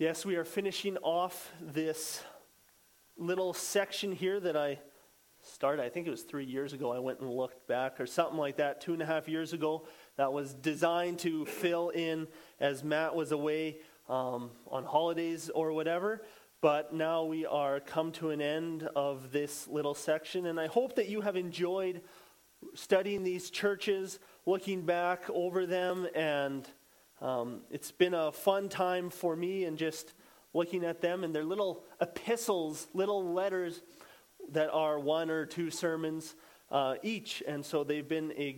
Yes, we are finishing off this little section here that I started. I think it was 3 years ago. I went and looked back, or something like that, 2.5 years ago. That was designed to fill in as Matt was away on holidays or whatever. But now we are come to an end of this little section, and I hope that you have enjoyed studying these churches, looking back over them, and it's been a fun time for me, and just looking at them and their little epistles, little letters that are 1 or 2 sermons each, and so they've been a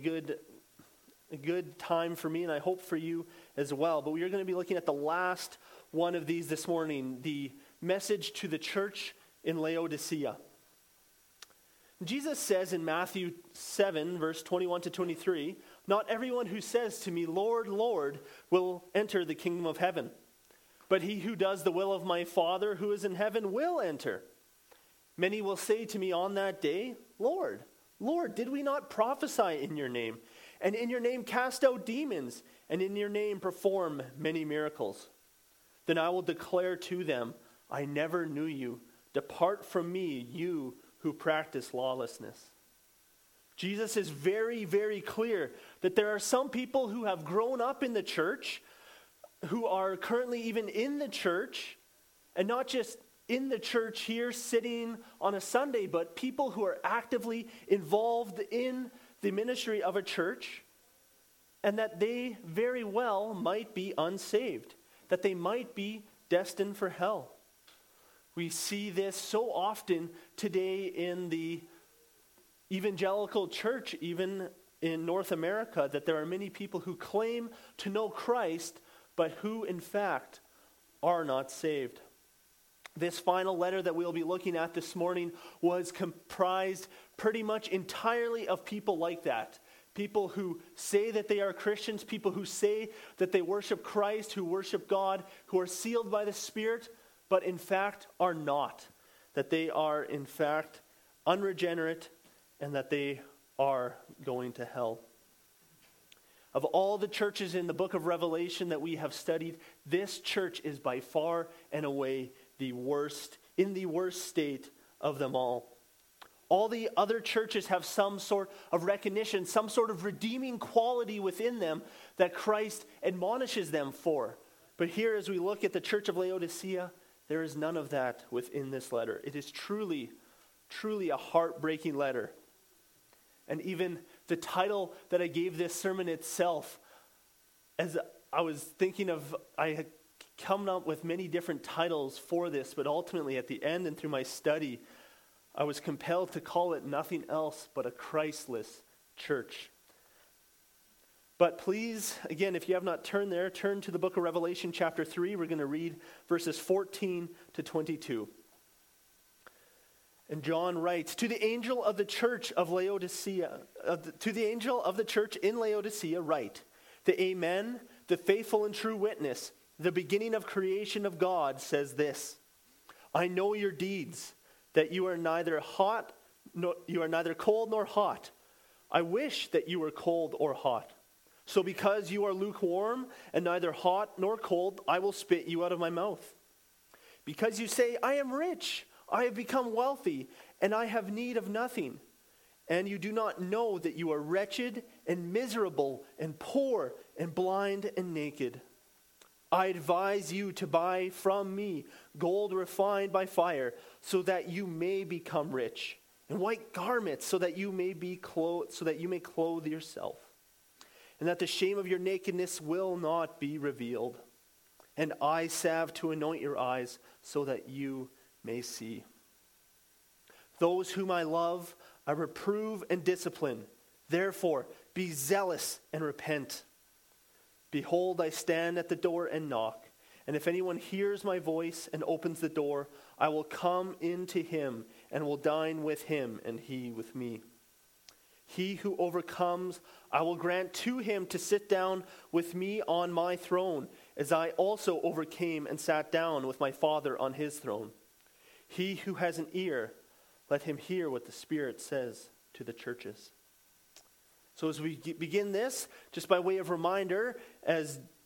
good time for me, and I hope for you as well. But we are going to be looking at the last one of these this morning, the message to the church in Laodicea. Jesus says in Matthew 7, verse 21 to 23, "Not everyone who says to me, 'Lord, Lord,' will enter the kingdom of heaven, but he who does the will of my Father who is in heaven will enter. Many will say to me on that day, 'Lord, Lord, did we not prophesy in your name, and in your name cast out demons, and in your name perform many miracles?' Then I will declare to them, 'I never knew you. Depart from me, you who practice lawlessness.'" Jesus is very, very clear that there are some people who have grown up in the church, who are currently even in the church, and not just in the church here sitting on a Sunday, but people who are actively involved in the ministry of a church, and that they very well might be unsaved, that they might be destined for hell. We see this so often today in the evangelical church, even in North America, that there are many people who claim to know Christ, but who in fact are not saved. This final letter that we'll be looking at this morning was comprised pretty much entirely of people like that. People who say that they are Christians, people who say that they worship Christ, who worship God, who are sealed by the Spirit, but in fact are not. That they are in fact unregenerate, and that they are going to hell. Of all the churches in the book of Revelation that we have studied, this church is by far and away the worst, in the worst state of them all. All the other churches have some sort of recognition, some sort of redeeming quality within them that Christ admonishes them for. But here, as we look at the church of Laodicea, there is none of that within this letter. It is truly, truly a heartbreaking letter. And even the title that I gave this sermon itself, as I was thinking of, I had come up with many different titles for this, but ultimately at the end and through my study, I was compelled to call it nothing else but a Christless church. But please, again, if you have not turned there, turn to the book of Revelation chapter 3. We're going to read verses 14 to 22. And John writes, "To the angel of the church of Laodicea, to the angel of the church in Laodicea write, the Amen, the faithful and true witness, the beginning of creation of God, says this: I know your deeds, that you are neither cold nor hot. I wish that you were cold or hot. So because you are lukewarm and neither hot nor cold, I will spit you out of my mouth. Because you say, 'I am rich, I have become wealthy, and I have need of nothing,' and you do not know that you are wretched and miserable and poor and blind and naked. I advise you to buy from me gold refined by fire, so that you may become rich, and white garments, so that you may clothe yourself, and that the shame of your nakedness will not be revealed, and eye salve to anoint your eyes, so that you may see. Those whom I love, I reprove and discipline. Therefore, be zealous and repent. Behold, I stand at the door and knock. And if anyone hears my voice and opens the door, I will come in to him and will dine with him and he with me. He who overcomes, I will grant to him to sit down with me on my throne, as I also overcame and sat down with my Father on his throne. He who has an ear, let him hear what the Spirit says to the churches." So as we begin this, just by way of reminder, as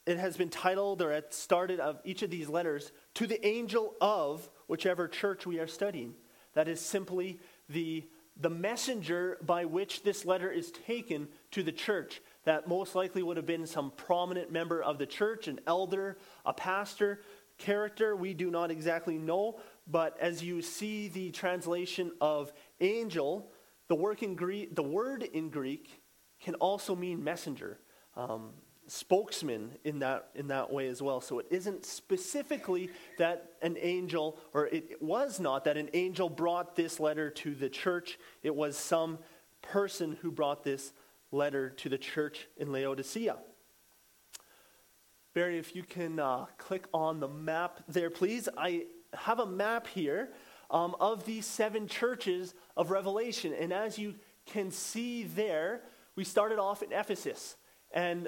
it has been titled, or at started of each of these letters, to the angel of whichever church we are studying. That is simply the messenger by which this letter is taken to the church. That most likely would have been some prominent member of the church, an elder, a pastor, character. We do not exactly know, but as you see the translation of angel, the word in Greek can also mean messenger, spokesman in that way as well. So it isn't specifically that an angel, or it was not that an angel brought this letter to the church. It was some person who brought this letter to the church in Laodicea. Barry, if you can click on the map there, please. I have a map here of these 7 churches of Revelation. And as you can see there, we started off in Ephesus. And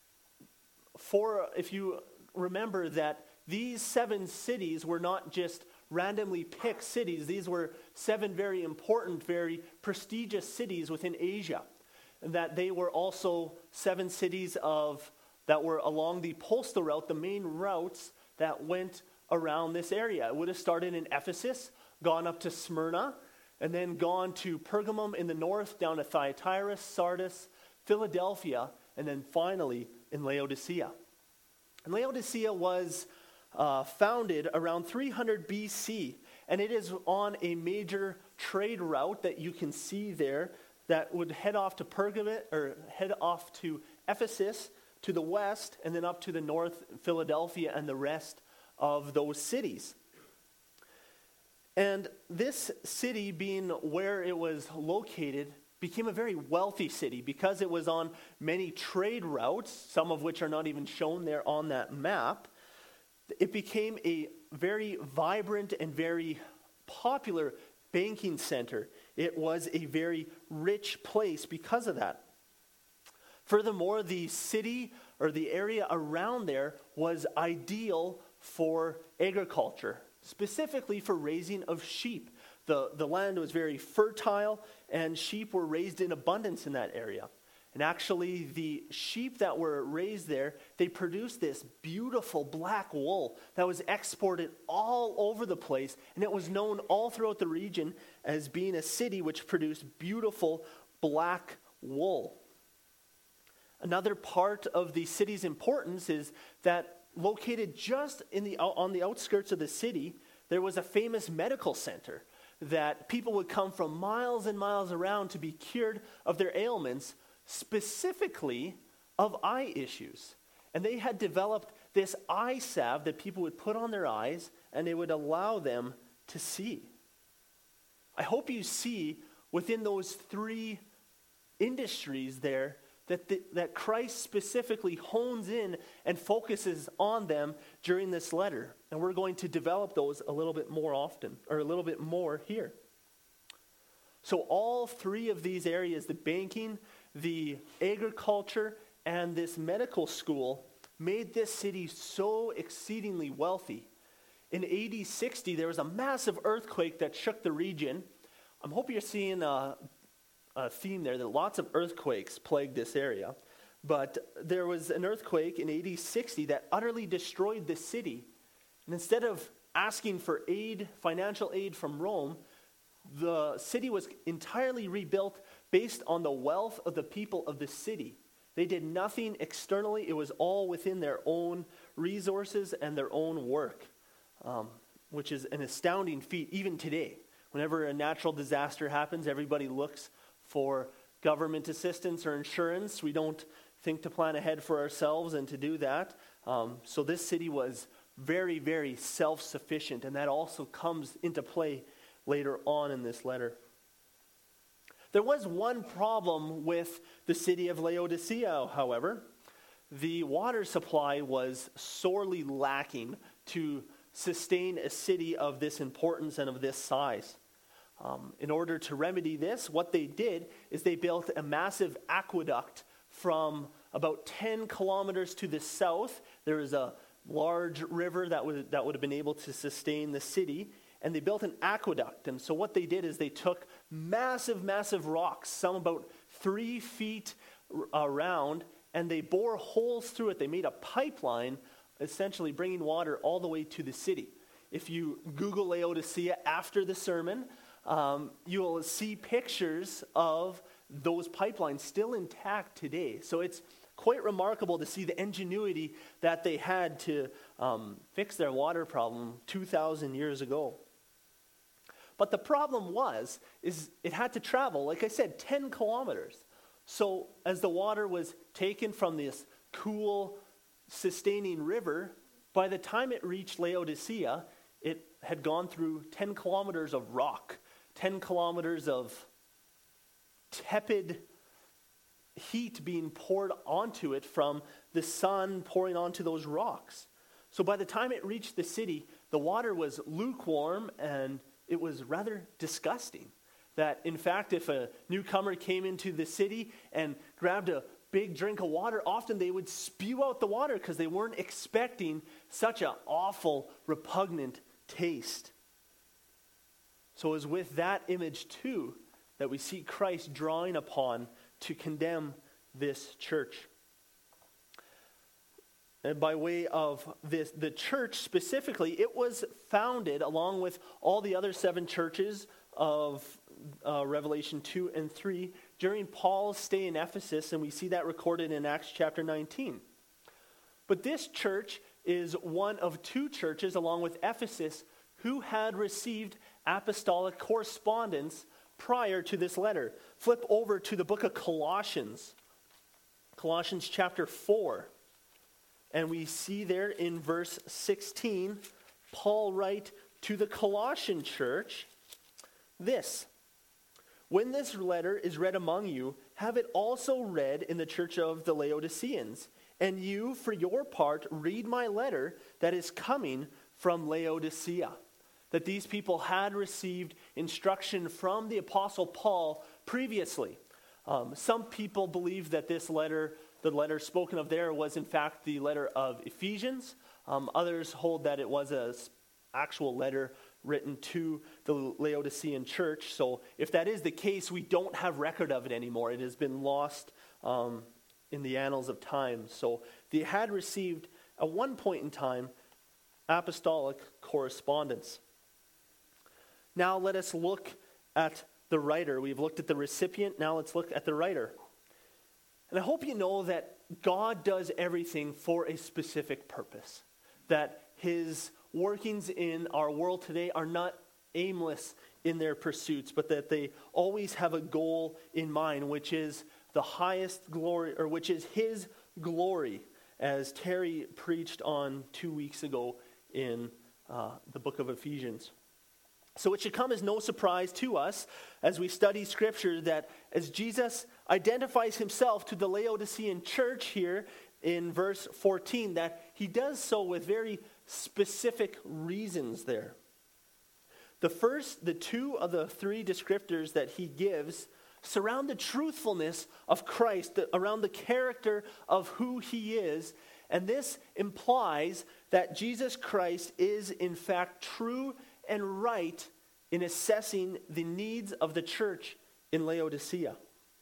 if you remember that these 7 cities were not just randomly picked cities. These were 7 very important, very prestigious cities within Asia. And that they were also 7 cities that were along the postal route, the main routes that went around this area. It would have started in Ephesus, gone up to Smyrna, and then gone to Pergamum in the north, down to Thyatira, Sardis, Philadelphia, and then finally in Laodicea. And Laodicea was founded around 300 BC, and it is on a major trade route that you can see there that would head off to Pergamum, or head off to Ephesus, to the west, and then up to the north, Philadelphia, and the rest of those cities. And this city, being where it was located, became a very wealthy city because it was on many trade routes, some of which are not even shown there on that map. It became a very vibrant and very popular banking center. It was a very rich place because of that. Furthermore, the city or the area around there was ideal for agriculture, specifically for raising of sheep. The land was very fertile, and sheep were raised in abundance in that area. And actually, the sheep that were raised there, they produced this beautiful black wool that was exported all over the place, and it was known all throughout the region as being a city which produced beautiful black wool. Another part of the city's importance is that located just on the outskirts of the city, there was a famous medical center that people would come from miles and miles around to be cured of their ailments, specifically of eye issues. And they had developed this eye salve that people would put on their eyes, and it would allow them to see. I hope you see within those 3 industries there that Christ specifically hones in and focuses on them during this letter. And we're going to develop those a little bit more often, or a little bit more here. So all 3 of these areas, the banking, the agriculture, and this medical school, made this city so exceedingly wealthy. In AD 60, there was a massive earthquake that shook the region. I'm hoping you're seeing a theme there that lots of earthquakes plagued this area. But there was an earthquake in AD 60 that utterly destroyed the city. And instead of asking for aid, financial aid from Rome, the city was entirely rebuilt based on the wealth of the people of the city. They did nothing externally. It was all within their own resources and their own work, which is an astounding feat even today. Whenever a natural disaster happens, everybody looks for government assistance or insurance. We don't think to plan ahead for ourselves and to do that. So this city was very, very self-sufficient, and that also comes into play later on in this letter. There was one problem with the city of Laodicea, however. The water supply was sorely lacking to sustain a city of this importance and of this size. In order to remedy this, what they did is they built a massive aqueduct from about 10 kilometers to the south. There is a large river that would have been able to sustain the city, and they built an aqueduct. And so what they did is they took massive, massive rocks, some about 3 feet around, and they bore holes through it. They made a pipeline, essentially bringing water all the way to the city. If you Google Laodicea after the sermon, you will see pictures of those pipelines still intact today. So it's quite remarkable to see the ingenuity that they had to fix their water problem 2,000 years ago. But the problem is it had to travel, like I said, 10 kilometers. So as the water was taken from this cool, sustaining river, by the time it reached Laodicea, it had gone through 10 kilometers of rock, 10 kilometers of tepid heat being poured onto it from the sun pouring onto those rocks. So by the time it reached the city, the water was lukewarm and it was rather disgusting. That, in fact, if a newcomer came into the city and grabbed a big drink of water, often they would spew out the water because they weren't expecting such an awful, repugnant taste. So it was with that image, too, that we see Christ drawing upon to condemn this church. And by way of this, the church specifically, it was founded along with all the other 7 churches of Revelation 2 and 3 during Paul's stay in Ephesus, and we see that recorded in Acts chapter 19. But this church is one of 2 churches, along with Ephesus, who had received apostolic correspondence prior to this letter. Flip over to the book of Colossians, Colossians chapter 4. And we see there in verse 16, Paul writes to the Colossian church this: "When this letter is read among you, have it also read in the church of the Laodiceans. And you, for your part, read my letter that is coming from Laodicea." That these people had received instruction from the Apostle Paul previously. Some people believe that this letter, the letter spoken of there, was in fact the letter of Ephesians. Others hold that it was an actual letter written to the Laodicean church. So if that is the case, we don't have record of it anymore. It has been lost in the annals of time. So they had received, at one point in time, apostolic correspondence. Now let us look at the writer. We've looked at the recipient. Now let's look at the writer. And I hope you know that God does everything for a specific purpose. That his workings in our world today are not aimless in their pursuits, but that they always have a goal in mind, which is the highest glory, or which is his glory, as Terry preached on 2 weeks ago in the book of Ephesians. So it should come as no surprise to us as we study Scripture that as Jesus identifies himself to the Laodicean church here in verse 14, that he does so with very specific reasons there. The 2 of the 3 descriptors that he gives surround the truthfulness of Christ, around the character of who he is, and this implies that Jesus Christ is in fact true and right in assessing the needs of the church in Laodicea.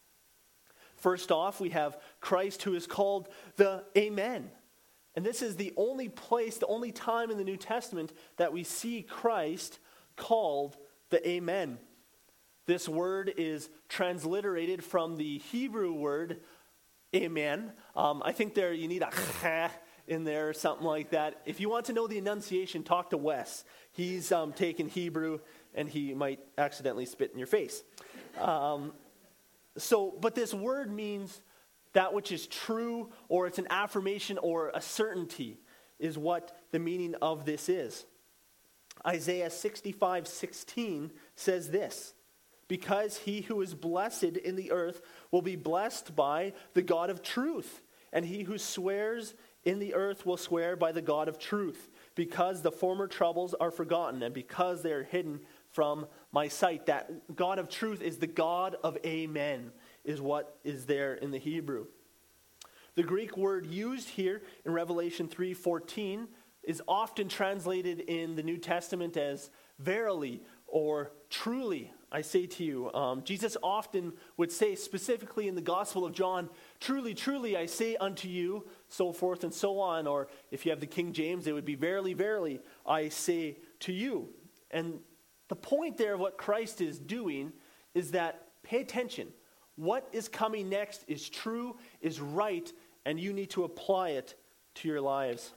First off, we have Christ, who is called the Amen. And this is the only place, the only time in the New Testament that we see Christ called the Amen. This word is transliterated from the Hebrew word Amen. I think there you need a in there or something like that. If you want to know the enunciation, talk to Wes. He's taken Hebrew and he might accidentally spit in your face. But this word means that which is true, or it's an affirmation or a certainty, is what the meaning of this is. Isaiah 65:16 says this: "Because he who is blessed in the earth will be blessed by the God of truth, and he who swears in the earth will swear by the God of truth, because the former troubles are forgotten, and because they are hidden from my sight." That God of truth is the God of Amen, is what is there in the Hebrew. The Greek word used here in Revelation 3:14 is often translated in the New Testament as verily or truly, I say to you. Jesus often would say, specifically in the Gospel of John, Truly, truly, I say unto you, so forth and so on. Or if you have the King James, it would be, verily, verily, I say to you. And the point there of what Christ is doing is that, pay attention. What is coming next is true, is right, and you need to apply it to your lives.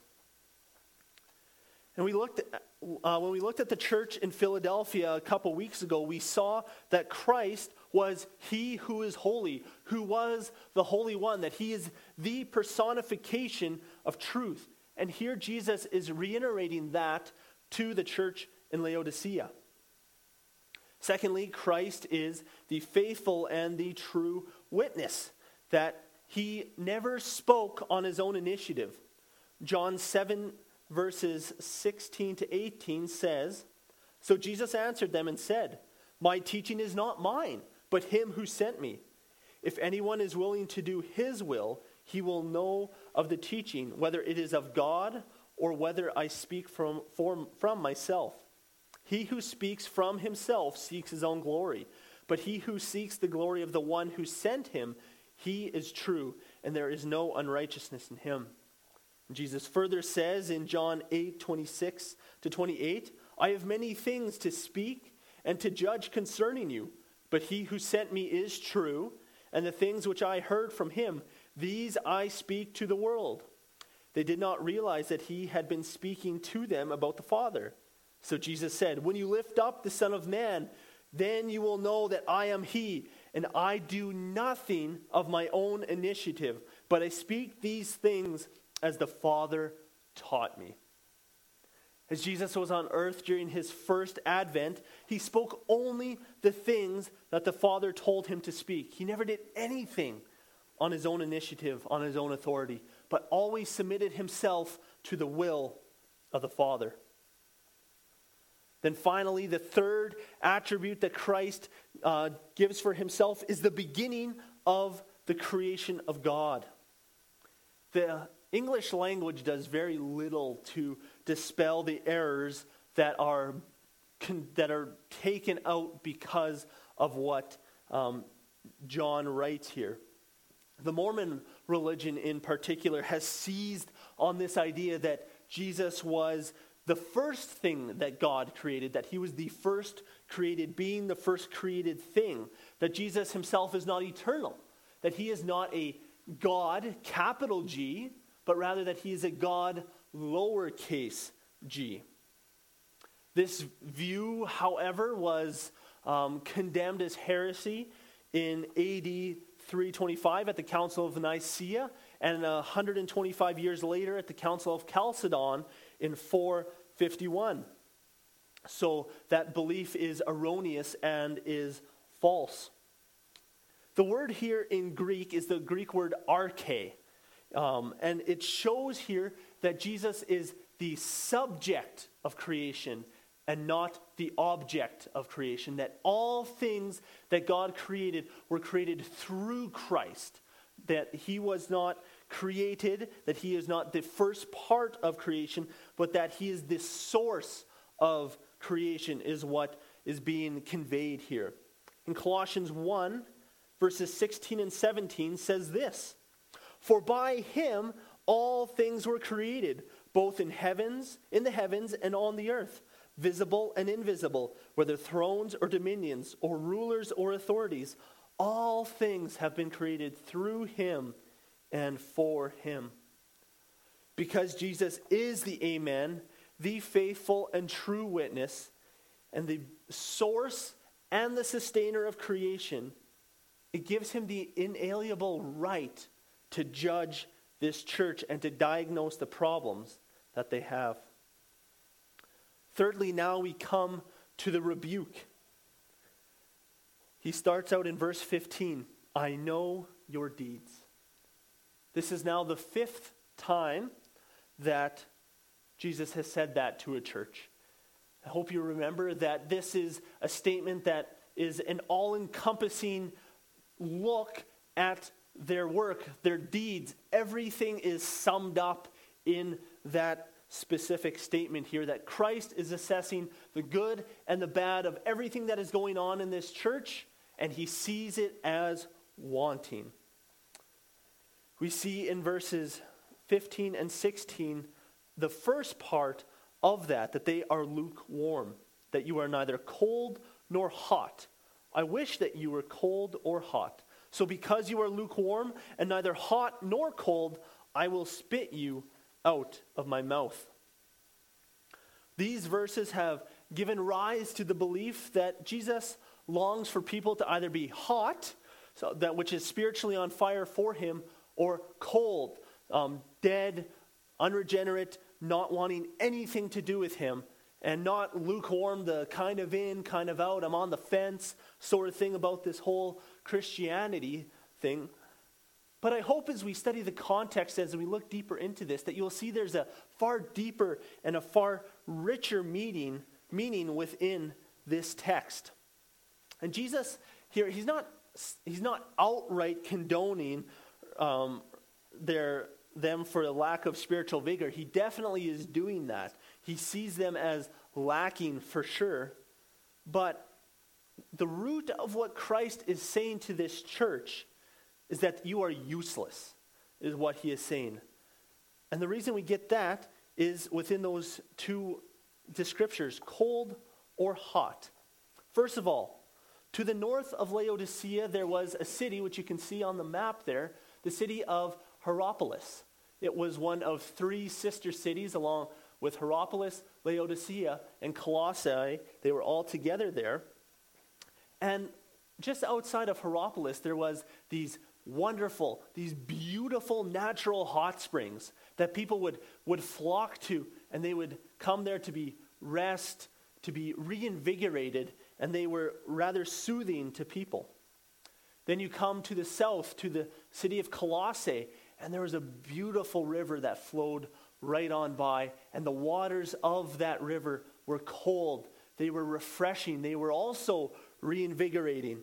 And when we looked at the church in Philadelphia a couple weeks ago, we saw that Christ was he who is holy, who was the Holy One, that he is the personification of truth. And here Jesus is reiterating that to the church in Laodicea. Secondly, Christ is the faithful and the true witness, that he never spoke on his own initiative. John 7, verses 16 to 18 says, "So Jesus answered them and said, 'My teaching is not mine, but him who sent me. If anyone is willing to do his will, he will know of the teaching, whether it is of God or whether I speak from myself. He who speaks from himself seeks his own glory, but he who seeks the glory of the one who sent him, he is true, and there is no unrighteousness in him.'" Jesus further says in John 8, 26 to 28, "I have many things to speak and to judge concerning you, but he who sent me is true, and the things which I heard from him, these I speak to the world." They did not realize that he had been speaking to them about the Father. So Jesus said, "When you lift up the Son of Man, then you will know that I am he, and I do nothing of my own initiative, but I speak these things as the Father taught me." As Jesus was on earth during his first advent, he spoke only the things that the Father told him to speak. He never did anything on his own initiative, on his own authority, but always submitted himself to the will of the Father. Then finally, the third attribute that Christ gives for himself is the beginning of the creation of God. The English language does very little to dispel the errors that are taken out because of what John writes here. The Mormon religion in particular has seized on this idea that Jesus was the first thing that God created, that he was the first created being, the first created thing, that Jesus himself is not eternal, that he is not a God, capital G, but rather that he is a God, lowercase g. This view, however, was condemned as heresy in AD 325 at the Council of Nicaea, and 125 years later at the Council of Chalcedon in 451. So that belief is erroneous and is false. The word here in Greek is the Greek word arche. And it shows here that Jesus is the subject of creation and not the object of creation. That all things that God created were created through Christ. That he was not created, that he is not the first part of creation, but that he is the source of creation is what is being conveyed here. In Colossians 1, verses 16 and 17 says this, "For by him all things were created, both in the heavens and on the earth, visible and invisible, whether thrones or dominions or rulers or authorities. All things have been created through him and for him." Because Jesus is the Amen, the faithful and true witness, and the source and the sustainer of creation, it gives him the inalienable right to judge this church and to diagnose the problems that they have. Thirdly, now we come to the rebuke. He starts out in verse 15, "I know your deeds." This is now the fifth time that Jesus has said that to a church. I hope you remember that this is a statement that is an all-encompassing look at their work, their deeds. Everything is summed up in that specific statement here, that Christ is assessing the good and the bad of everything that is going on in this church, and he sees it as wanting. we see in verses 15 and 16 the first part of that they are lukewarm, that you are neither cold nor hot. I wish that you were cold or hot. So because you are lukewarm and neither hot nor cold, I will spit you out of my mouth. These verses have given rise to the belief that Jesus longs for people to either be hot, so that which is spiritually on fire for him, or cold, dead, unregenerate, not wanting anything to do with him, and not lukewarm, the kind of in, kind of out, I'm on the fence sort of thing about this whole Christianity thing. But I hope as we study the context, as we look deeper into this, that you'll see there's a far deeper and a far richer meaning within this text. And Jesus here, he's not outright condoning them for a lack of spiritual vigor. He definitely is doing that. He sees them as lacking for sure. But the root of what Christ is saying to this church is that you are useless, is what he is saying. And the reason we get that is within those two descriptors, cold or hot. First of all, to the north of Laodicea, there was a city, which you can see on the map there, the city of Hierapolis. It was one of three sister cities along with Hierapolis, Laodicea, and Colossae. They were all together there. And just outside of Hierapolis, there was these wonderful, these beautiful natural hot springs that people would flock to, and they would come there to be rest, to be reinvigorated, and they were rather soothing to people. Then you come to the south, to the city of Colossae, and there was a beautiful river that flowed right on by, and the waters of that river were cold. They were refreshing. They were also reinvigorating.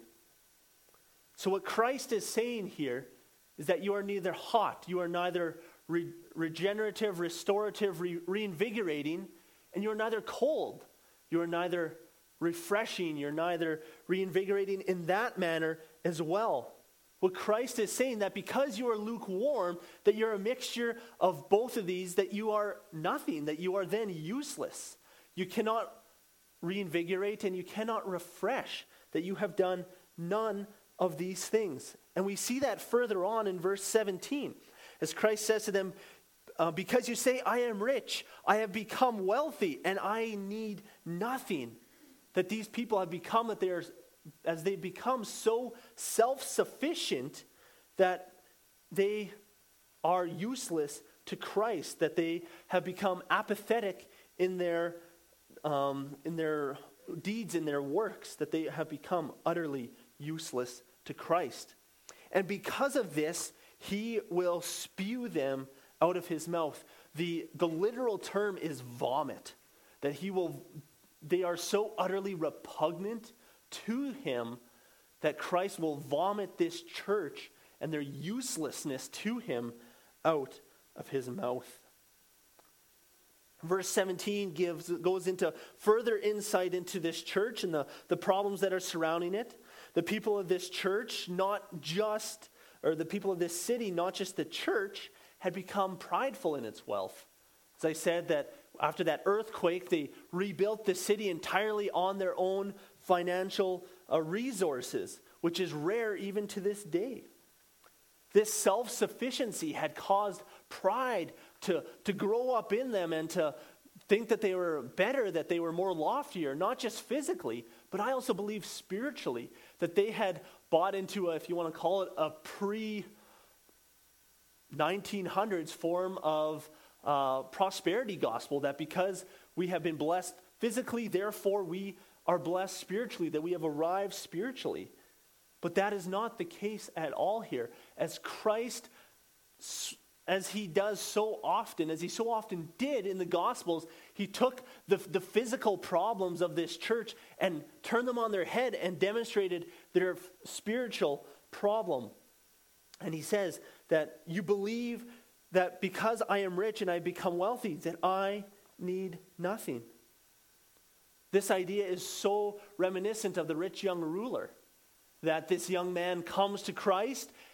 So what Christ is saying here is that you are neither hot, you are neither regenerative, restorative, reinvigorating, and you are neither cold. You are neither refreshing, you're neither reinvigorating in that manner as well. What Christ is saying, that because you are lukewarm, that you're a mixture of both of these, that you are nothing, that you are then useless. You cannot reinvigorate and you cannot refresh, that you have done none of these things. And we see that further on in verse 17, as Christ says to them, because you say, I am rich, I have become wealthy, and I need nothing. That these people have become, as they become so self-sufficient that they are useless to Christ, that they have become apathetic in their deeds, in their works, that they have become utterly useless to Christ. And because of this, he will spew them out of his mouth. The literal term is vomit, that they are so utterly repugnant to him that Christ will vomit this church and their uselessness to him out of his mouth. Verse 17 goes into further insight into this church and the problems that are surrounding it. The people of this church, the people of this city, not just the church, had become prideful in its wealth. As I said, that after that earthquake, they rebuilt the city entirely on their own financial resources, which is rare even to this day. This self-sufficiency had caused pride to grow up in them and to think that they were better, that they were more loftier, not just physically, but I also believe spiritually, that they had bought into, if you want to call it, a pre-1900s form of prosperity gospel, that because we have been blessed physically, therefore we are blessed spiritually, that we have arrived spiritually. But that is not the case at all here. As Christ, as he so often did in the Gospels, he took the physical problems of this church and turned them on their head and demonstrated their spiritual problem. And he says that you believe that because I am rich and I become wealthy, that I need nothing. This idea is so reminiscent of the rich young ruler, that this young man comes to Christ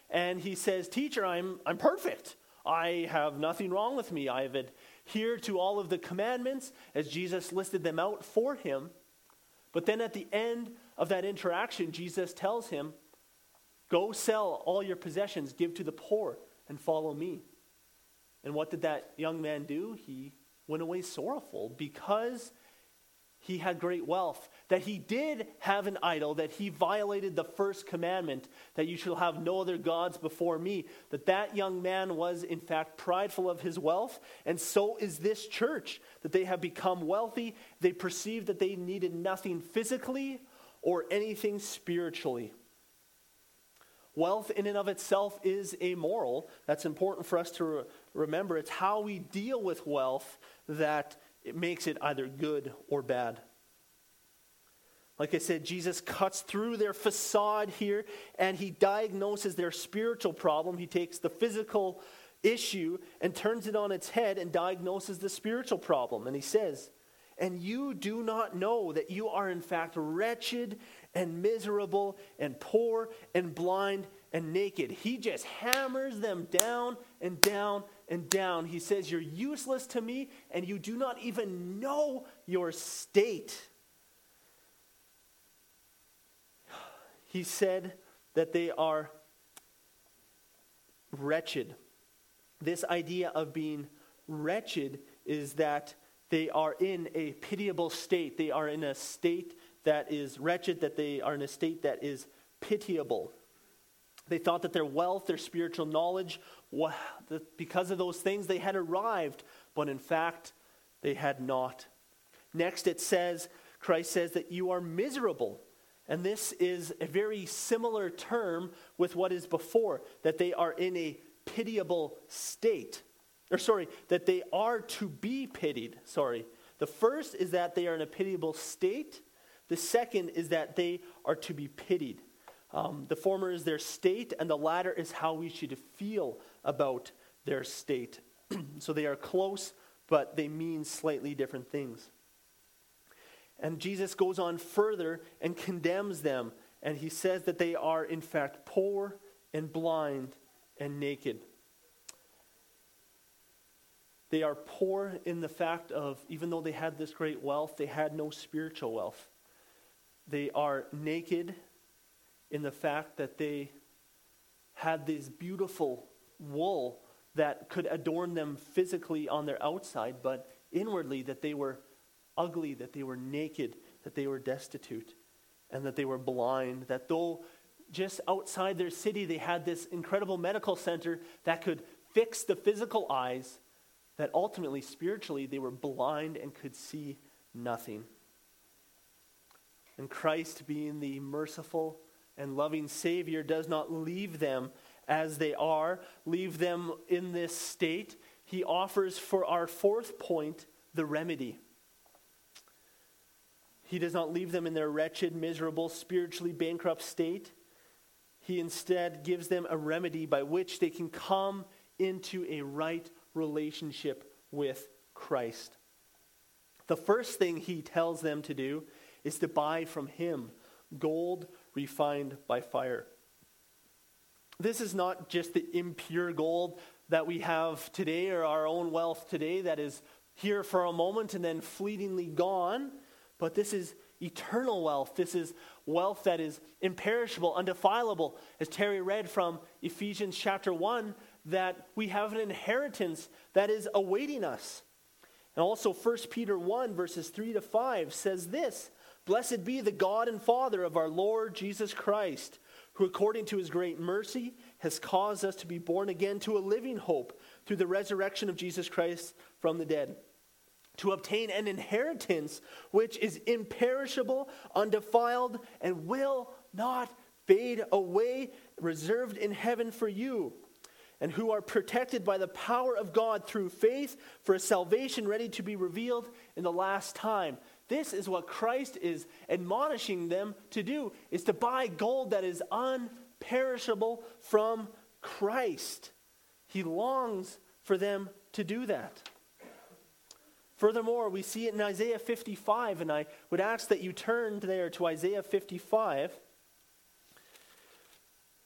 and he says, "Teacher, I'm perfect. I have nothing wrong with me. I have adhered to all of the commandments," as Jesus listed them out for him. But then at the end of that interaction, Jesus tells him, "Go sell all your possessions, give to the poor, and follow me." And what did that young man do? He went away sorrowful because he had great wealth, that he did have an idol, that he violated the first commandment, that you shall have no other gods before me, that young man was in fact prideful of his wealth, and so is this church, that they have become wealthy. They perceived that they needed nothing physically or anything spiritually. Wealth in and of itself is amoral. That's important for us to remember. It's how we deal with wealth that it makes it either good or bad. Like I said, Jesus cuts through their facade here and he diagnoses their spiritual problem. He takes the physical issue and turns it on its head and diagnoses the spiritual problem. And he says, "And you do not know that you are in fact wretched and miserable and poor and blind and naked." He just hammers them down and down and down. He says, "You're useless to me and you do not even know your state." He said that they are wretched. This idea of being wretched is that they are in a pitiable state. They are in a state that is wretched, that they are in a state that is pitiable. They thought that their wealth, their spiritual knowledge, because of those things, they had arrived. But in fact, they had not. Next, Christ says that you are miserable. And this is a very similar term with what is before, that they are in a pitiable state. That they are to be pitied. The first is that they are in a pitiable state. The second is that they are to be pitied. The former is their state, and the latter is how we should feel about their state. So they are close, but they mean slightly different things. And Jesus goes on further and condemns them, and he says that they are in fact poor and blind and naked. They are poor in the fact of, even though they had this great wealth, they had no spiritual wealth. They are naked in the fact that they had this beautiful wool that could adorn them physically on their outside, but inwardly that they were ugly, that they were naked, that they were destitute, and that they were blind. That though just outside their city they had this incredible medical center that could fix the physical eyes, that ultimately, spiritually, they were blind and could see nothing. And Christ, being the merciful and loving Savior, does not leave them as they are, leave them in this state. He offers for our fourth point the remedy. He does not leave them in their wretched, miserable, spiritually bankrupt state. He instead gives them a remedy by which they can come into a right relationship with Christ. The first thing he tells them to do is to buy from him gold refined by fire. This is not just the impure gold that we have today or our own wealth today that is here for a moment and then fleetingly gone, but this is eternal wealth. This is wealth that is imperishable, undefilable. As Terry read from Ephesians chapter 1, that we have an inheritance that is awaiting us. And also 1 Peter 1 verses 3-5 says this: "Blessed be the God and Father of our Lord Jesus Christ, who according to his great mercy has caused us to be born again to a living hope through the resurrection of Jesus Christ from the dead, to obtain an inheritance which is imperishable, undefiled, and will not fade away, reserved in heaven for you, and who are protected by the power of God through faith for a salvation ready to be revealed in the last time." This is what Christ is admonishing them to do, is to buy gold that is unperishable from Christ. He longs for them to do that. Furthermore, we see it in Isaiah 55, and I would ask that you turn there to Isaiah 55.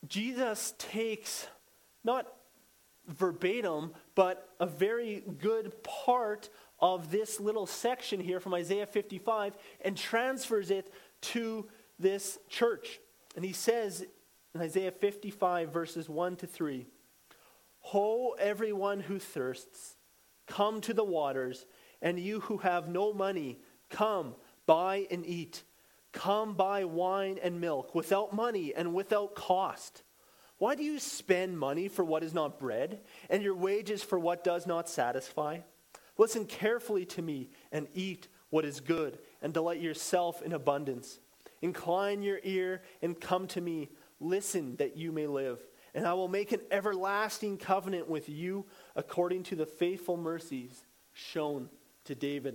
Jesus takes, not verbatim, but a very good part of this little section here from Isaiah 55 and transfers it to this church. And he says in Isaiah 55 verses 1 to 3, "Ho, everyone who thirsts, come to the waters, and you who have no money, come, buy and eat. Come buy wine and milk without money and without cost. Why do you spend money for what is not bread, and your wages for what does not satisfy? Listen carefully to me and eat what is good, and delight yourself in abundance. Incline your ear and come to me. Listen that you may live. And I will make an everlasting covenant with you according to the faithful mercies shown to David."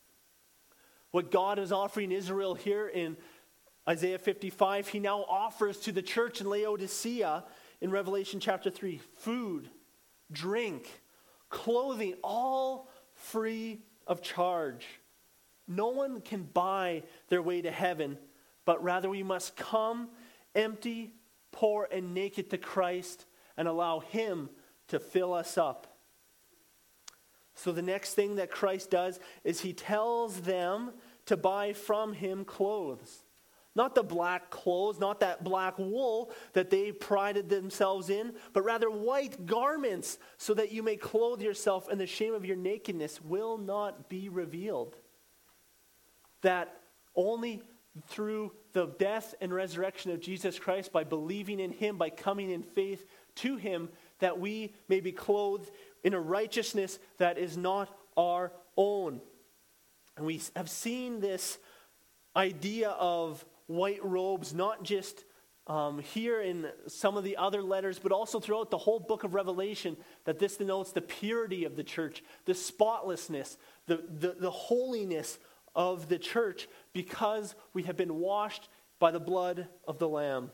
What God is offering Israel here in Isaiah 55, he now offers to the church in Laodicea in Revelation chapter 3. Food, drink, clothing, all free of charge. No one can buy their way to heaven, but rather we must come empty, poor, and naked to Christ and allow him to fill us up. So the next thing that Christ does is he tells them to buy from him clothes. Not the black clothes, not that black wool that they prided themselves in, but rather white garments, so that you may clothe yourself and the shame of your nakedness will not be revealed. That only through the death and resurrection of Jesus Christ, by believing in him, by coming in faith to him, that we may be clothed in a righteousness that is not our own. And we have seen this idea of white robes, not just here in some of the other letters, but also throughout the whole book of Revelation, that this denotes the purity of the church, the spotlessness, the holiness of the church, because we have been washed by the blood of the Lamb.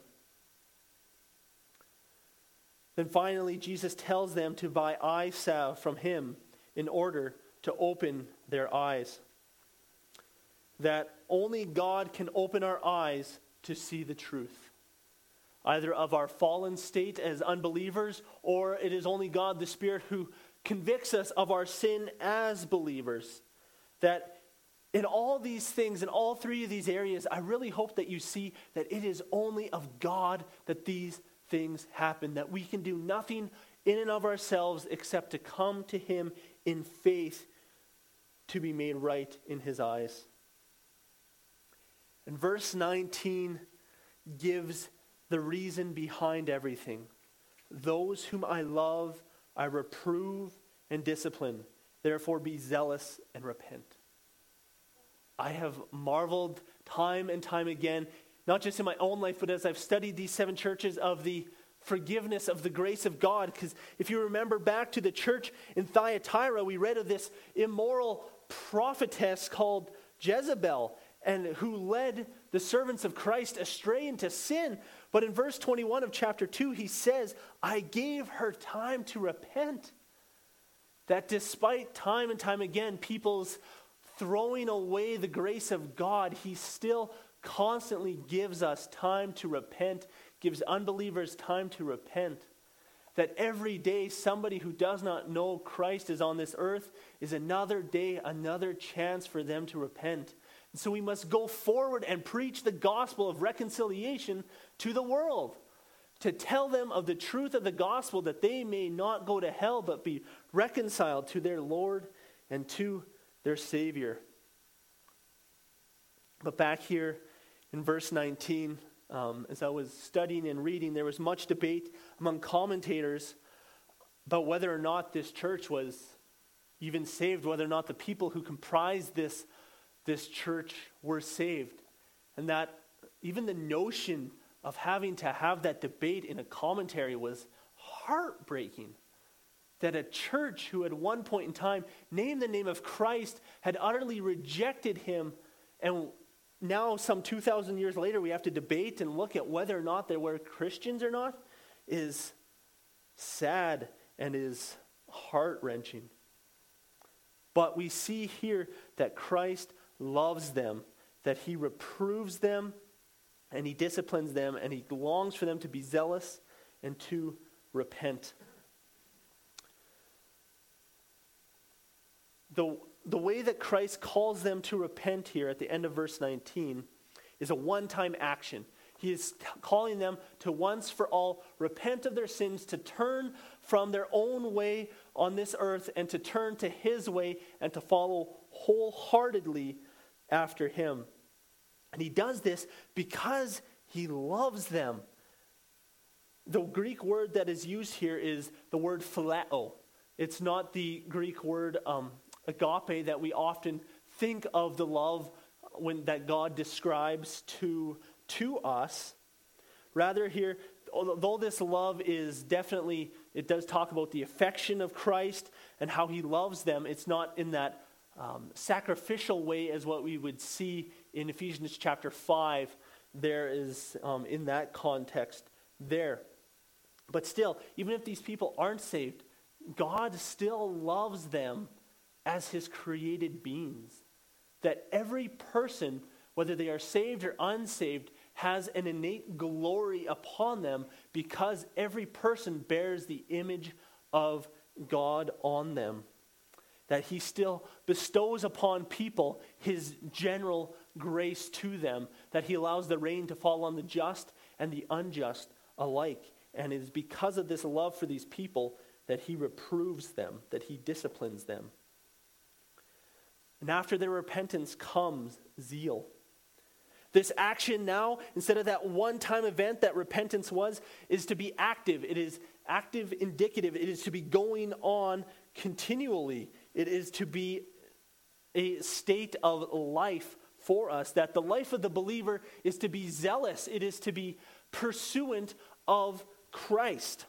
Then finally, Jesus tells them to buy eye salve from him in order to open their eyes. That only God can open our eyes to see the truth, either of our fallen state as unbelievers, or it is only God the Spirit who convicts us of our sin as believers. That in all these things, in all three of these areas, I really hope that you see that it is only of God that these things happen, that we can do nothing in and of ourselves except to come to him in faith to be made right in his eyes. And verse 19 gives the reason behind everything. "Those whom I love, I reprove and discipline. Therefore be zealous and repent." I have marveled time and time again, not just in my own life, but as I've studied these 7 churches, of the forgiveness of the grace of God. Because if you remember back to the church in Thyatira, we read of this immoral prophetess called Jezebel, and who led the servants of Christ astray into sin. But in verse 21 of chapter 2, he says, "I gave her time to repent." That despite time and time again, people's throwing away the grace of God, he still constantly gives us time to repent, gives unbelievers time to repent. That every day somebody who does not know Christ is on this earth is another day, another chance for them to repent. And so we must go forward and preach the gospel of reconciliation to the world, to tell them of the truth of the gospel, that they may not go to hell but be reconciled to their Lord and to their Savior. But back here in verse 19, as I was studying and reading, there was much debate among commentators about whether or not this church was even saved, whether or not the people who comprised this church were saved. And that even the notion of having to have that debate in a commentary was heartbreaking. That a church who at one point in time named the name of Christ had utterly rejected him, and now some 2,000 years later we have to debate and look at whether or not they were Christians or not, is sad and is heart-wrenching. But we see here that Christ loves them, that he reproves them, and he disciplines them, and he longs for them to be zealous and to repent. The way that Christ calls them to repent here at the end of verse 19 is a one-time action. He is calling them to once for all repent of their sins, to turn from their own way on this earth and to turn to his way and to follow wholeheartedly after him. And he does this because he loves them. The Greek word that is used here is the word phileo. It's not the Greek word agape that we often think of the love that God describes to us. Rather here, although this love is definitely, it does talk about the affection of Christ and how he loves them, it's not in that sacrificial way as what we would see in Ephesians chapter 5. There is in that context there. But still, even if these people aren't saved, God still loves them as his created beings. That every person, whether they are saved or unsaved, has an innate glory upon them because every person bears the image of God on them. That he still bestows upon people his general grace to them. That he allows the rain to fall on the just and the unjust alike. And it is because of this love for these people that he reproves them, that he disciplines them. And after their repentance comes zeal. This action now, instead of that one-time event that repentance was, is to be active. It is active indicative. It is to be going on continually. It is to be a state of life for us. That the life of the believer is to be zealous. It is to be pursuant of Christ.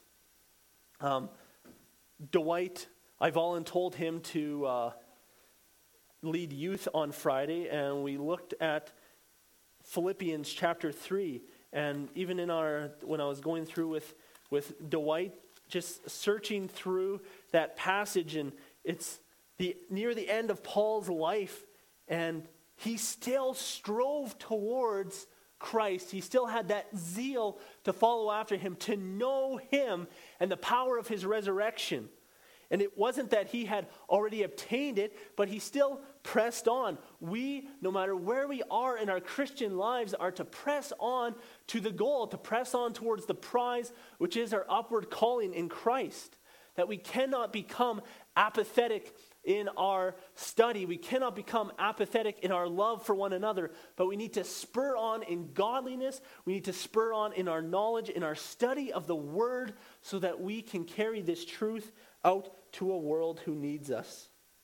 Dwight, I volunteered him to lead youth on Friday, and we looked at Philippians chapter 3. And even when I was going through with Dwight, just searching through that passage, and it's near the end of Paul's life, and he still strove towards Christ. He still had that zeal to follow after him, to know him and the power of his resurrection. And it wasn't that he had already obtained it, but he still pressed on. We, no matter where we are in our Christian lives, are to press on to the goal, to press on towards the prize, which is our upward calling in Christ. That we cannot become apathetic in our study. We cannot become apathetic in our love for one another, but we need to spur on in godliness. We need to spur on in our knowledge, in our study of the Word, so that we can carry this truth out to a world who needs us.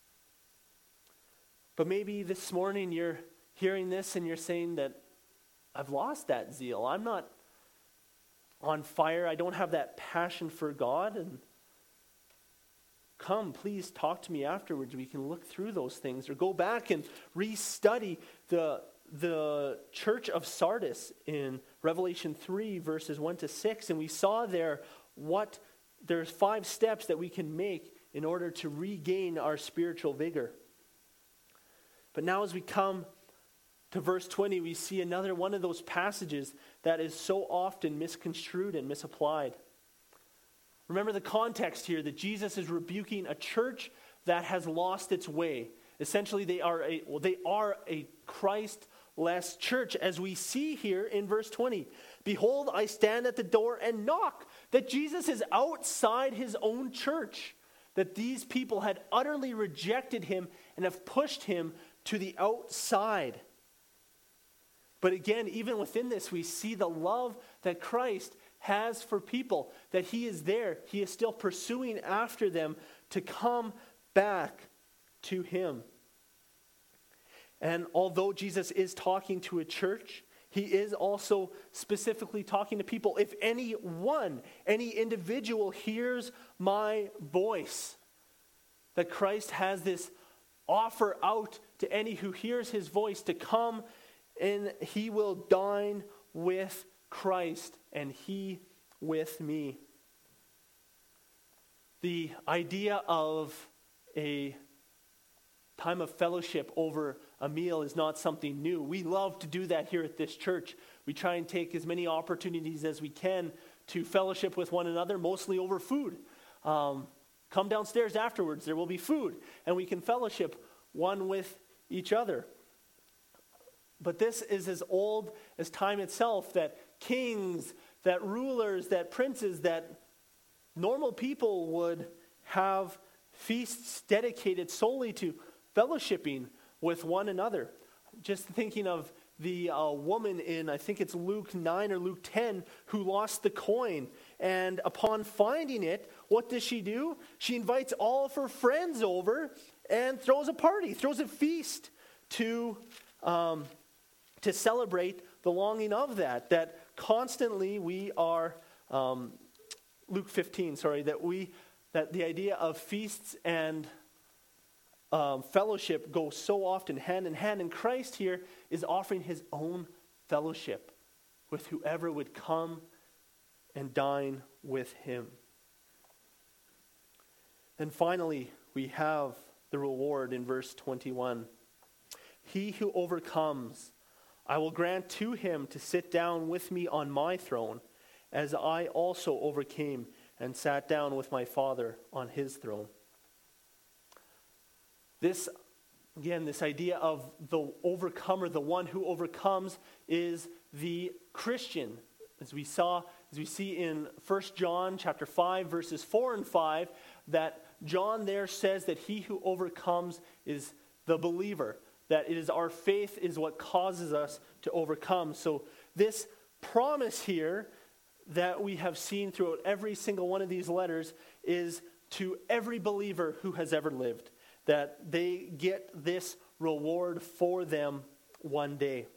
But maybe this morning you're hearing this and you're saying that I've lost that zeal. I'm not on fire. I don't have that passion for God. And come, please talk to me afterwards. We can look through those things, or go back and restudy the church of Sardis in Revelation 3 verses 1 to 6. And we saw there's 5 steps that we can make in order to regain our spiritual vigor. But now as we come to verse 20, we see another one of those passages that is so often misconstrued and misapplied. Remember the context here, that Jesus is rebuking a church that has lost its way. Essentially, they are a Christ-less church, as we see here in verse 20. Behold, I stand at the door and knock. That Jesus is outside his own church. That these people had utterly rejected him and have pushed him to the outside. But again, even within this, we see the love that Christ has for people, that he is there. He is still pursuing after them to come back to him. And although Jesus is talking to a church, he is also specifically talking to people. If any individual hears my voice, that Christ has this offer out to any who hears his voice to come, and he will dine with Christ and he with me. The idea of a time of fellowship over a meal is not something new. We love to do that here at this church. We try and take as many opportunities as we can to fellowship with one another, mostly over food. Come downstairs afterwards, there will be food, and we can fellowship one with each other. But this is as old as time itself, that kings, that rulers, that princes, that normal people would have feasts dedicated solely to fellowshipping with one another. Just thinking of the woman in, I think it's Luke 9 or Luke 10, who lost the coin. And upon finding it, what does she do? She invites all of her friends over and throws a party, throws a feast to celebrate the longing of that constantly we are, Luke 15, that the idea of feasts and fellowship go so often hand in hand, and Christ here is offering his own fellowship with whoever would come and dine with him. And finally, we have the reward in verse 21. He who overcomes, I will grant to him to sit down with me on my throne, as I also overcame and sat down with my Father on his throne. This idea of the overcomer, the one who overcomes, is the Christian. As we see in 1 John chapter 5, verses 4 and 5, that John there says that he who overcomes is the believer, that it is our faith is what causes us to overcome. So this promise here that we have seen throughout every single one of these letters is to every believer who has ever lived, that they get this reward for them one day.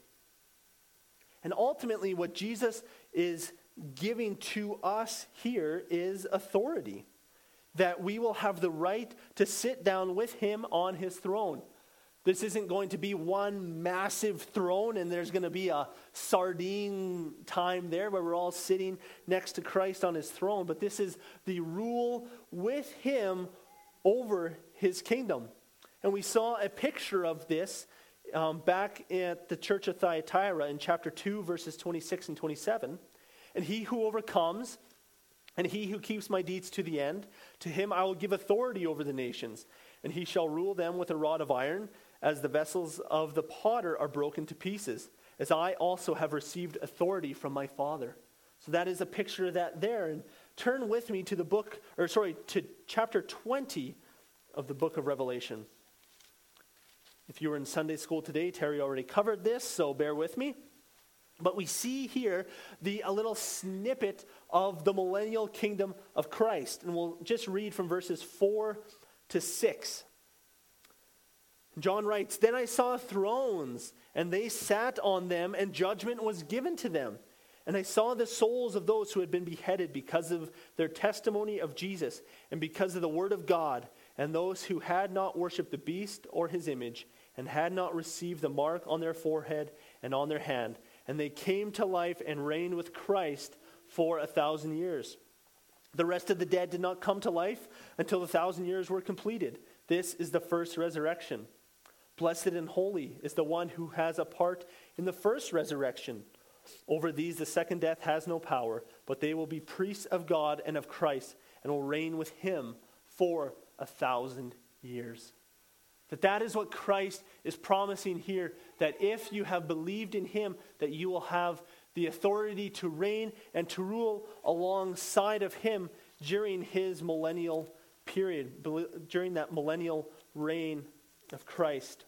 And ultimately, what Jesus is giving to us here is authority, that we will have the right to sit down with him on his throne. This isn't going to be one massive throne and there's going to be a sardine time there where we're all sitting next to Christ on his throne, but this is the rule with him over his kingdom. And we saw a picture of this back at the church of Thyatira in chapter 2, verses 26 and 27. And he who overcomes, and he who keeps my deeds to the end, to him I will give authority over the nations, and he shall rule them with a rod of iron, as the vessels of the potter are broken to pieces, as I also have received authority from my Father. So that is a picture of that there. And turn with me to to chapter 20 of the book of Revelation. If you were in Sunday school today, Terry already covered this, so bear with me. But we see here a little snippet of the millennial kingdom of Christ. And we'll just read from verses 4 to 6. John writes, "Then I saw thrones, and they sat on them, and judgment was given to them. And I saw the souls of those who had been beheaded because of their testimony of Jesus, and because of the word of God, and those who had not worshipped the beast or his image, and had not received the mark on their forehead and on their hand. And they came to life and reigned with Christ for 1,000 years. The rest of the dead did not come to life until the 1,000 years were completed. This is the first resurrection. Blessed and holy is the one who has a part in the first resurrection. Over these the second death has no power, but they will be priests of God and of Christ, and will reign with him for 1,000 years." That is what Christ is promising here, that if you have believed in him, that you will have the authority to reign and to rule alongside of him during his millennial period, during that millennial reign of Christ.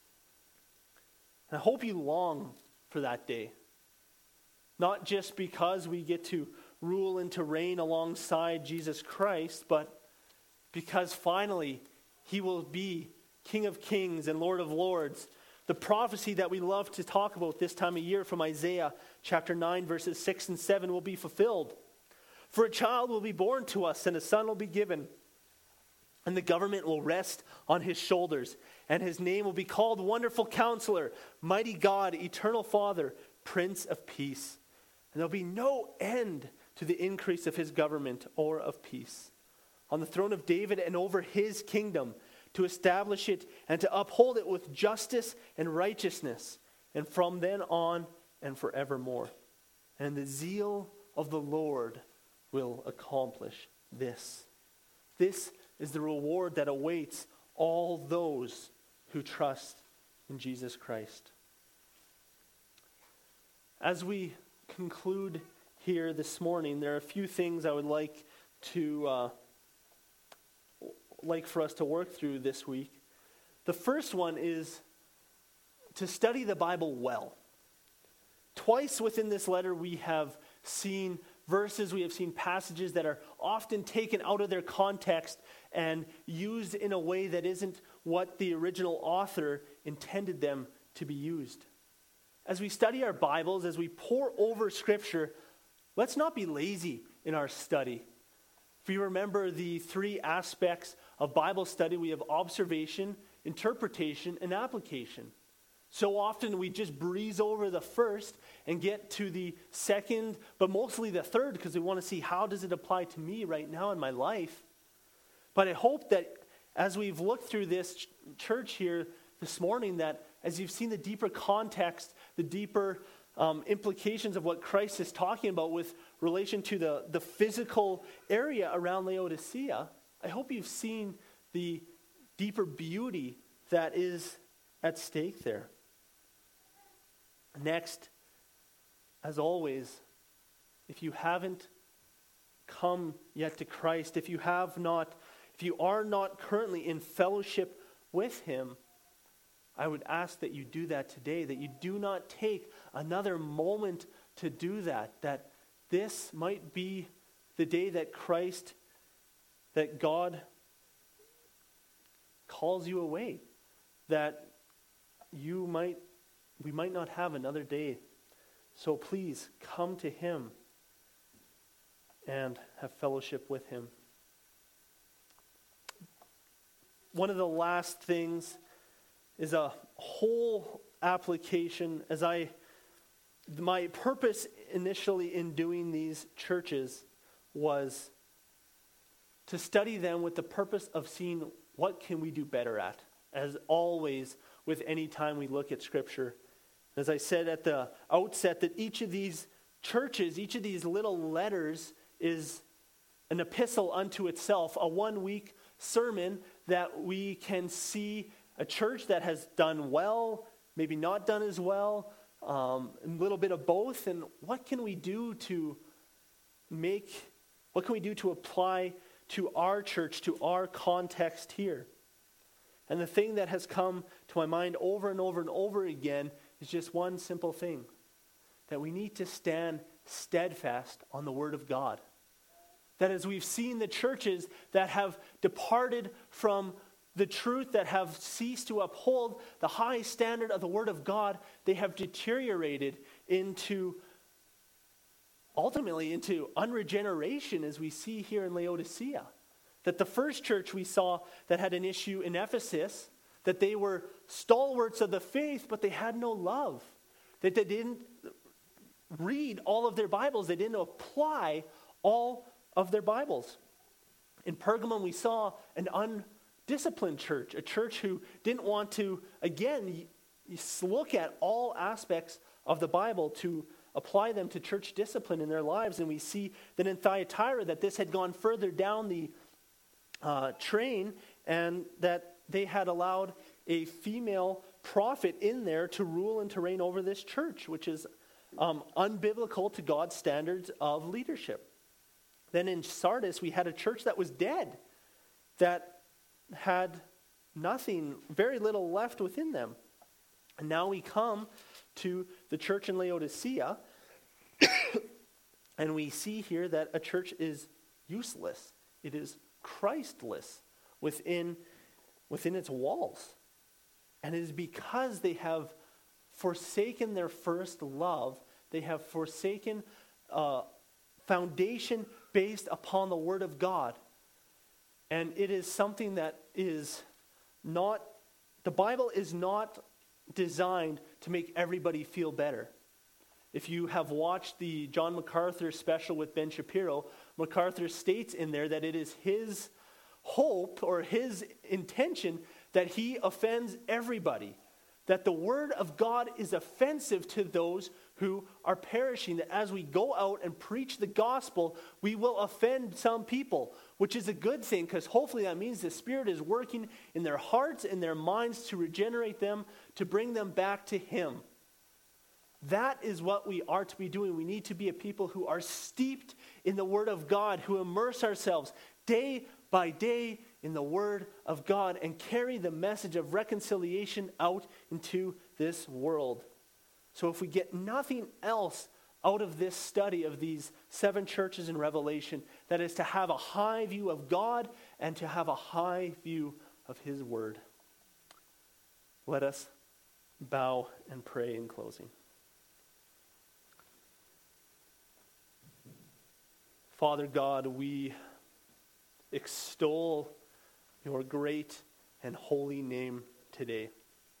And I hope you long for that day. Not just because we get to rule and to reign alongside Jesus Christ, but because finally he will be King of Kings and Lord of Lords. The prophecy that we love to talk about this time of year from Isaiah chapter 9 verses 6 and 7 will be fulfilled. "For a child will be born to us, and a son will be given, and the government will rest on his shoulders, and his name will be called Wonderful Counselor, Mighty God, Eternal Father, Prince of Peace. And there'll be no end to the increase of his government or of peace. On the throne of David and over his kingdom, to establish it and to uphold it with justice and righteousness, and from then on and forevermore. And the zeal of the Lord will accomplish this. This is the reward that awaits all those who trust in Jesus Christ. As we conclude here this morning, there are a few things I would like for us to work through this week. The first one is to study the Bible well. Twice within this letter we have seen verses, we have seen passages that are often taken out of their context and used in a way that isn't what the original author intended them to be used. As we study our Bibles, as we pore over Scripture, let's not be lazy in our study. If you remember the three aspects of Bible study, we have observation, interpretation, and application. So often we just breeze over the first and get to the second, but mostly the third, because we want to see how does it apply to me right now in my life. But I hope that as we've looked through this church here this morning, that as you've seen the deeper context, the deeper implications of what Christ is talking about with relation to the physical area around Laodicea, I hope you've seen the deeper beauty that is at stake there. Next, as always, if you haven't come yet to Christ, if you are not currently in fellowship with Him, I would ask that you do that today, that you do not take another moment to do that, that this might be the day that God calls you away, that we might not have another day. So please come to Him and have fellowship with Him. One of the last things is a whole application. My purpose initially in doing these churches was to study them with the purpose of seeing what can we do better at. As always, with any time we look at Scripture. As I said at the outset, that each of these churches, each of these little letters is an epistle unto itself, a 1-week sermon that we can see a church that has done well, maybe not done as well, a little bit of both, and what can we do to apply to our church, to our context here? And the thing that has come to my mind over and over and over again is just one simple thing, that we need to stand steadfast on the Word of God. That as we've seen the churches that have departed from the truth, that have ceased to uphold the high standard of the Word of God, they have deteriorated ultimately into unregeneration, as we see here in Laodicea. That the first church we saw that had an issue in Ephesus, that they were stalwarts of the faith, but they had no love. That they didn't read all of their Bibles. They didn't apply all of their Bibles. In Pergamum, we saw an undisciplined church, a church who didn't want to, again, look at all aspects of the Bible to apply them to church discipline in their lives. And we see that in Thyatira that this had gone further down the train, and that they had allowed a female prophet in there to rule and to reign over this church, which is unbiblical to God's standards of leadership. Then in Sardis, we had a church that was dead, that had nothing, very little left within them. And now we come to the church in Laodicea, and we see here that a church is useless. It is Christless within its walls. And it is because they have forsaken their first love, they have forsaken foundation based upon the Word of God. And it is something that is not, the Bible is not designed to make everybody feel better. If you have watched the John MacArthur special with Ben Shapiro, MacArthur states in there that it is his hope or his intention that he offends everybody. That the word of God is offensive to those who are perishing. That as we go out and preach the gospel, we will offend some people, which is a good thing, because hopefully that means the Spirit is working in their hearts and their minds to regenerate them, to bring them back to him. That is what we are to be doing. We need to be a people who are steeped in the word of God, who immerse ourselves day by day in the word of God and carry the message of reconciliation out into this world. So if we get nothing else out of this study of these 7 churches in Revelation, that is to have a high view of God and to have a high view of his word. Let us bow and pray in closing. Father God, we extol your great and holy name today.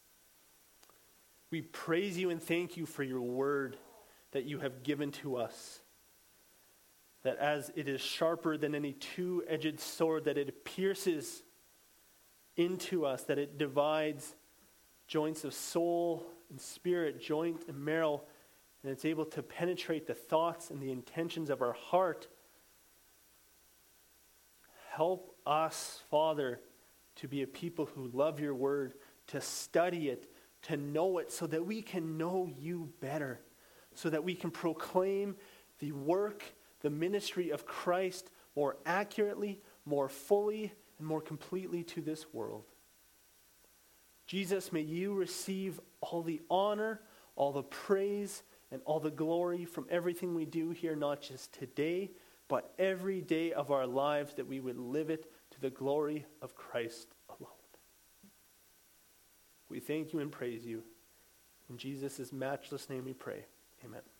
We praise you and thank you for your word that you have given to us. That as it is sharper than any two-edged sword, that it pierces into us, that it divides joints of soul and spirit, joint and marrow, and it's able to penetrate the thoughts and the intentions of our heart. Help us, Father, to be a people who love your word, to study it, to know it, so that we can know you better, so that we can proclaim the work, the ministry of Christ more accurately, more fully, and more completely to this world. Jesus, may you receive all the honor, all the praise, and all the glory from everything we do here, not just today, but every day of our lives, that we would live it to the glory of Christ alone. We thank you and praise you. In Jesus' matchless name we pray. Amen.